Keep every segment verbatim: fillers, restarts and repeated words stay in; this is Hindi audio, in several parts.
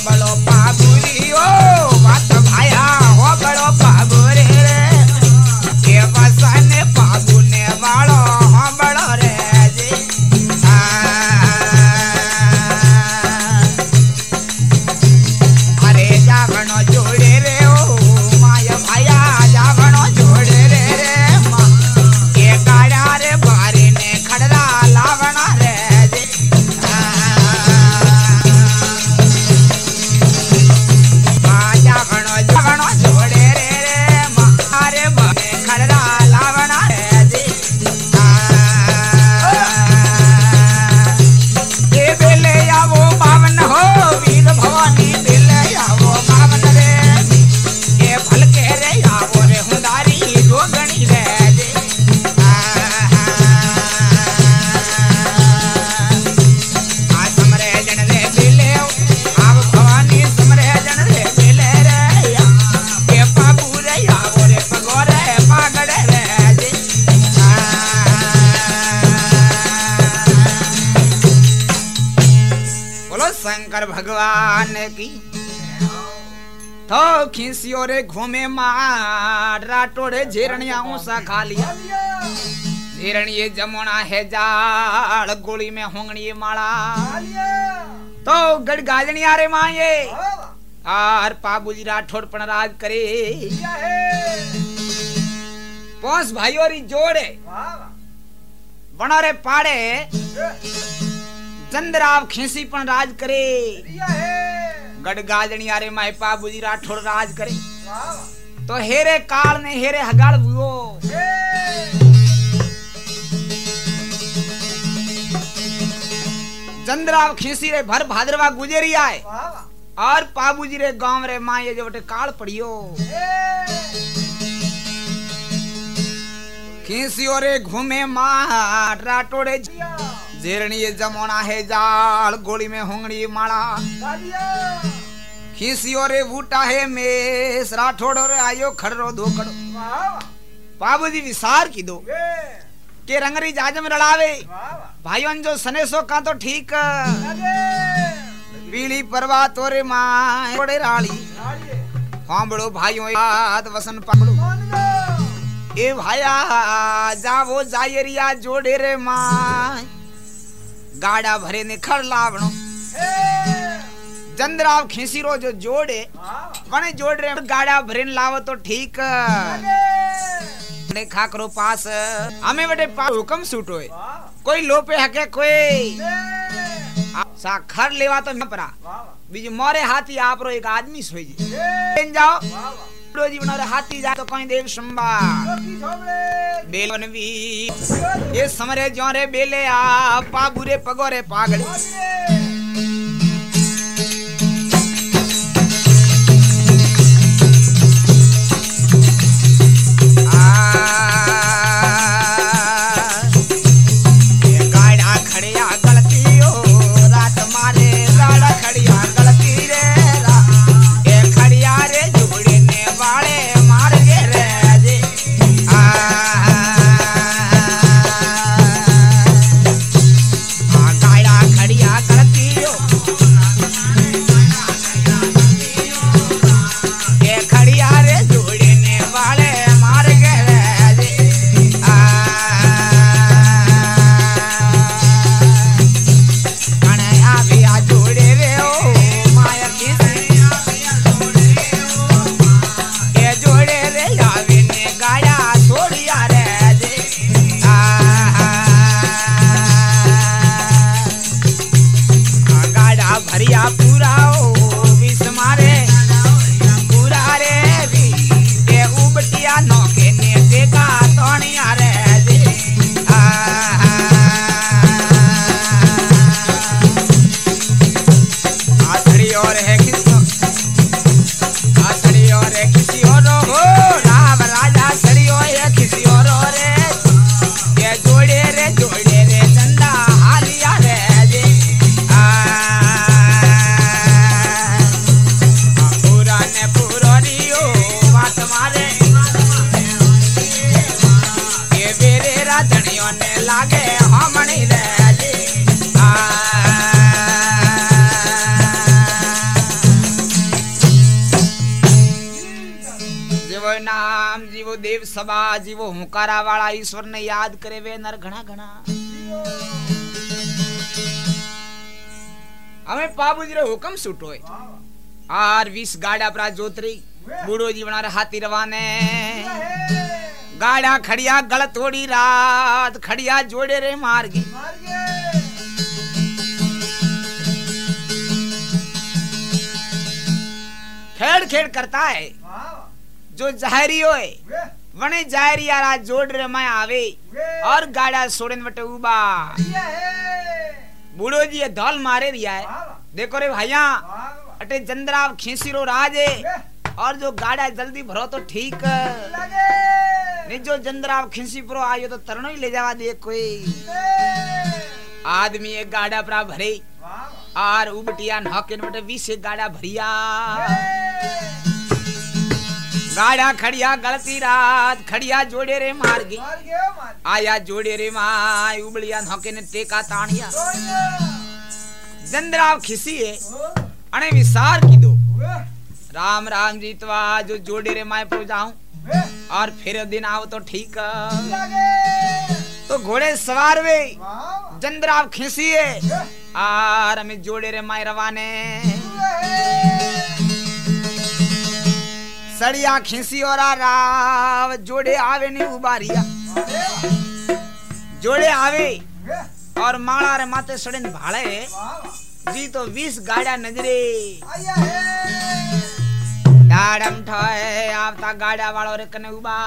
बड़ो बाबूरी ओ बात भाया हो बड़ो बाबूरे रे के बसन बाबू ने वालो हो बड़ो रे जी अरे जावनो जोड़े रे ओ माया भाया जावनो जोड़े रे रे मां के गाड़ा रे बारी ने खड़रा लावना रे जी जावनो जावनो जोड़े रे रे मां रे बारी खड़रा लावना रे जी ये बेले आवो पावन हो वीर भवानी बेले आवो पावन रे ये फल के रे आवो रे हुंदारी जोगणी रे जी आ समरे जन रे बेले आव भवानी समरे जन रे बेले रे ये बाबू रे आवो रे पगोरे पागड़े रे जी बोलो शंकर भगवान की तो खींसियो रे घूमे मार राटोड़े झेरनिया ऊसा खा लिया झेरनिये जमुना है जाल गोली में होंगनी माला तो गड़ गाजनिया रे माये और पाबूजी राठौड़ पण राज करे पोस भाइयों री जोड़े बनोरे पाड़े चंद्राव खींसी पण राज करे गड़ गाजनी आरे माए पाबूजी राठौड़ राज करे तो हेरे काल ने हेरे हगाड़ हुओ चंद्राव खींसी रे भर भाद्रवा गुजरी आए और पाबूजी रे गांव रे माए जो बटे काल पड़ियो खींसियो रे घूमे मार राठौड़े जेरणी जमुना है जाल गोली में होंगड़ी माला खींसियो रे बूटा है मेस राठौड़ रे आयो खड़रो धोकड़ो पाबूजी विसार की दो के रंगरी जाजम रड़ावे भाइयों जो सनेसो का तो ठीक पीली परवा तोरे मां बड़े राली फांबड़ो भाइयों याद वसन पकड़ो ए भाया जावो जायरिया जोड़े रे मां गाड़ा भरे ने खड़ लावणो चंद्राव खींसीरो जो जोड़े वने जोड़ रे गाड़ा भरे लावो तो ठीक ने खाकरो पास हमें बटे हुक्म सूटो है कोई लोपे हके कोई सा खर लेवा तो न परा बीज मोरे हाथी आपरो एक आदमी सोई जी जाओ जी बना रे हाथी जा तो कोई देव संबा बेलन भी ये समरे जोरे बेले आ पाबूरे पगोरे पागड़े कोई नाम जीवो देव सभा जीवो हुंकारा वाला ईश्वर ने याद करे वे नर घना घना हमें पाबूजी रे हुक्म सूटो आर बीस गाड़ा प्रा जोतरी बूढ़ो जीवना रे हाथी रवाने गाड़ा खड़िया गल थोड़ी रात खड़िया जोड़े रे मार्गी खेड़ खेड़ करता है जो जाहरी होए वने जाहरी यारा जोड़ रे मैं आवे और गाड़ा सोड़न बटे उबा बूढ़ो जी ये धौल मारे रिया है देखो रे भैया अटे जंदराव खींसीरो राजे और जो गाड़ा जल्दी भरो तो ठीक नहीं जो जंदराव खींसी प्रो आयो तो तरनो ही ले जावा दे कोई आदमी एक गाड़ा प्रा भरे और उबटिया नौकेन बटे बीस एक गाड़ा भरिया गाड़ा खड़िया गलती रात खड़िया जोड़े रे मार्गी आया जोड़े रे माय उबलिया नौके ने टेका तानिया जंदराव खिसी है अने विसार की दो राम राम जीतवा जो जोड़े रे माय पो जाऊं और फिर दिन आओ तो ठीक तो घोड़े सवार वे जंदराव खिसी है और हमें जोड़े रे माय रवाने सड़िया खींसी और राव जोड़े आवे नहीं उबारिया जोड़े आवे और माला रे माते सड़न भाले जी तो बीस गाड़ा नजरे डाडम ठोए आवता गाड़ा वालो रे कने उबा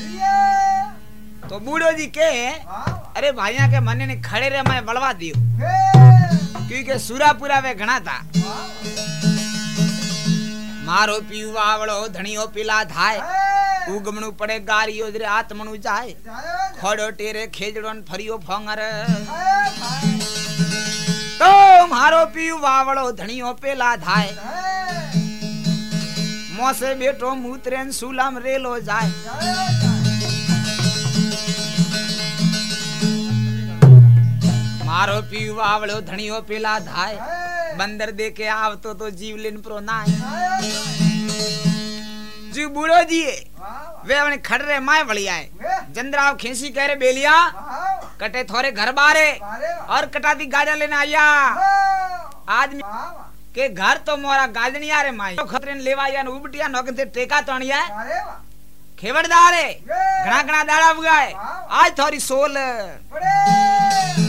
तो बूढ़ो जी के अरे भाइया के मने ने खड़े रे मैं बलवा दियो क्योंकि सूरापुरा वे घना था मारो पीवा आवड़ो धनियो पिला थाय उगमणु पड़े गारियो रे आत्मणु जाए खड़ो टेरे खेजड़ोन फरियो फोंगर तो मारो पीवा आवड़ो धनियो पेला थाय मोसे बेटो मूत्रेन सुलम रेलो जाए मारो पीवा आवड़ो धनियो पेला थाय बंदर देके आवतो तो जीवलिन प्रो नाय जी बूढ़ो जी वे अपने खड़रे माय बलिया है जंदराव खींसी कह रे बेलिया कटे थोरे घर बारे और कटाती गाड़ा लेने आया आदमी के घर तो मोरा गाजनिया रे माय खतरे ने लेवा या उबटिया नौकते टेका तणिया खेवड़दार है घना घना दाड़ा बुगाए आज थोड़ी सोल